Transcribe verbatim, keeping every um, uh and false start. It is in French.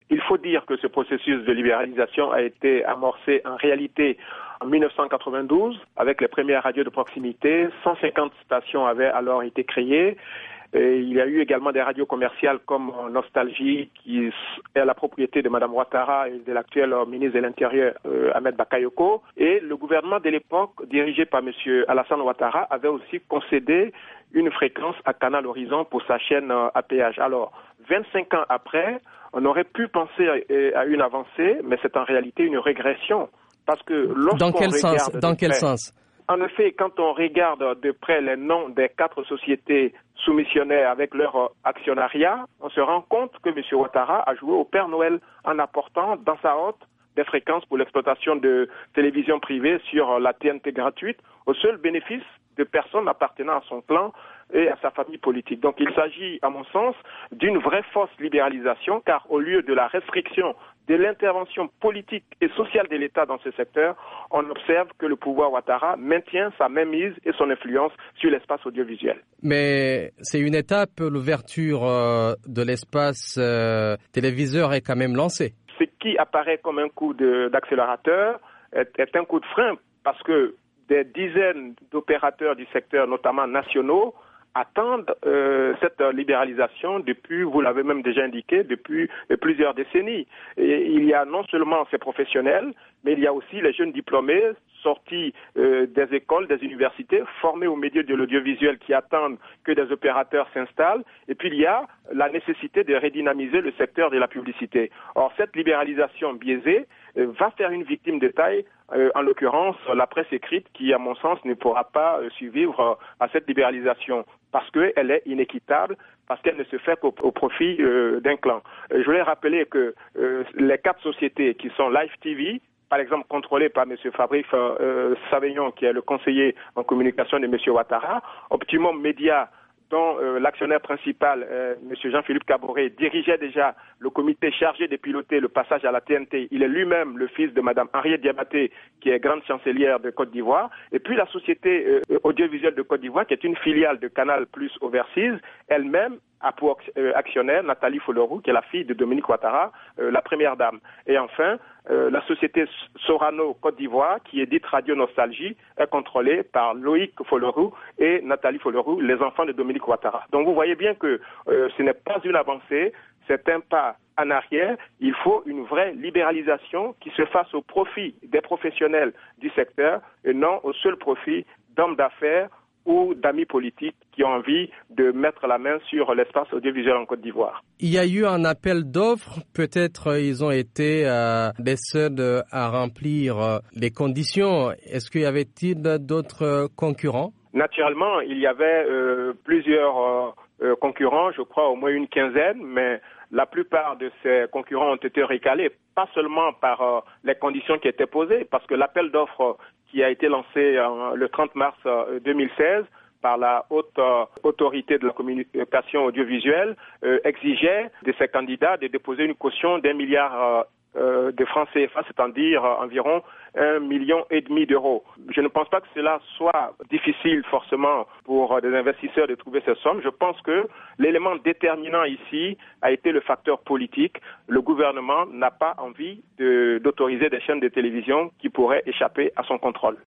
Il faut dire que ce processus de libéralisation a été amorcé en réalité en mille neuf cent quatre-vingt-douze avec les premières radios de proximité. cent cinquante stations avaient alors été créées. Et il y a eu également des radios commerciales comme Nostalgie, qui est la propriété de Mme Ouattara et de l'actuel ministre de l'Intérieur, euh, Ahmed Bakayoko. Et le gouvernement de l'époque, dirigé par M. Alassane Ouattara, avait aussi concédé une fréquence à Canal Horizon pour sa chaîne euh, à péage. Alors, vingt-cinq ans après, on aurait pu penser à, à une avancée, mais c'est en réalité une régression. Parce que lorsqu'on Dans quel regarde sens Dans quel près, sens En effet, quand on regarde de près les noms des quatre sociétés soumissionnaires avec leur actionnariat, on se rend compte que M. Ouattara a joué au Père Noël en apportant dans sa hotte des fréquences pour l'exploitation de télévision privée sur la T N T gratuite au seul bénéfice de personnes appartenant à son clan et à sa famille politique. Donc il s'agit, à mon sens, d'une vraie fausse libéralisation, car au lieu de la restriction de l'intervention politique et sociale de l'État dans ce secteur, on observe que le pouvoir Ouattara maintient sa mainmise et son influence sur l'espace audiovisuel. Mais c'est une étape, l'ouverture euh, de l'espace euh, téléviseur est quand même lancée. Ce qui apparaît comme un coup de, d'accélérateur est, est un coup de frein, parce que des dizaines d'opérateurs du secteur, notamment nationaux, attendent euh, cette libéralisation depuis, vous l'avez même déjà indiqué, depuis euh, plusieurs décennies. Et il y a non seulement ces professionnels, mais il y a aussi les jeunes diplômés sortis euh, des écoles, des universités, formés au milieu de l'audiovisuel qui attendent que des opérateurs s'installent. Et puis il y a la nécessité de redynamiser le secteur de la publicité. Or, cette libéralisation biaisée euh, va faire une victime de taille, euh, en l'occurrence la presse écrite, qui, à mon sens, ne pourra pas euh, survivre euh, à cette libéralisation, parce qu'elle est inéquitable, parce qu'elle ne se fait qu'au au profit euh, d'un clan. Euh, je voulais rappeler que euh, les quatre sociétés qui sont Live T V, par exemple contrôlées par M. Fabrice euh, Savignon, qui est le conseiller en communication de M. Ouattara, Optimum Media, dont euh, l'actionnaire principal, euh, M. Jean-Philippe Caboret, dirigeait déjà le comité chargé de piloter le passage à la T N T. Il est lui-même le fils de Mme Henriette Diabaté, qui est grande chancelière de Côte d'Ivoire. Et puis la société euh, audiovisuelle de Côte d'Ivoire, qui est une filiale de Canal Plus Overseas, elle-même a pour actionnaire Nathalie Folorou, qui est la fille de Dominique Ouattara, euh, la première dame. Et enfin, euh, la société Sorano Côte d'Ivoire, qui est dite Radio Nostalgie, est contrôlée par Loïc Folorou et Nathalie Folorou, les enfants de Dominique Ouattara. Donc vous voyez bien que euh, ce n'est pas une avancée, c'est un pas en arrière. Il faut une vraie libéralisation qui se fasse au profit des professionnels du secteur et non au seul profit d'hommes d'affaires ou d'amis politiques qui ont envie de mettre la main sur l'espace audiovisuel en Côte d'Ivoire. Il y a eu un appel d'offres, peut-être ils ont été euh, les seuls à remplir euh, les conditions. Est-ce qu'il y avait-il d'autres concurrents? Naturellement, il y avait euh, plusieurs euh, concurrents, je crois au moins une quinzaine, mais la plupart de ces concurrents ont été recalés, pas seulement par euh, les conditions qui étaient posées, parce que l'appel d'offres qui a été lancé euh, le trente mars euh, deux mille seize par la haute euh, autorité de la communication audiovisuelle euh, exigeait de ces candidats de déposer une caution d'un milliard euh, euh, de francs C F A, c'est-à-dire euh, environ un million et demi d'euros. Je ne pense pas que cela soit difficile forcément pour euh, des investisseurs de trouver ces sommes. Je pense que l'élément déterminant ici a été le facteur politique. Le gouvernement n'a pas envie de, d'autoriser des chaînes de télévision qui pourraient échapper à son contrôle.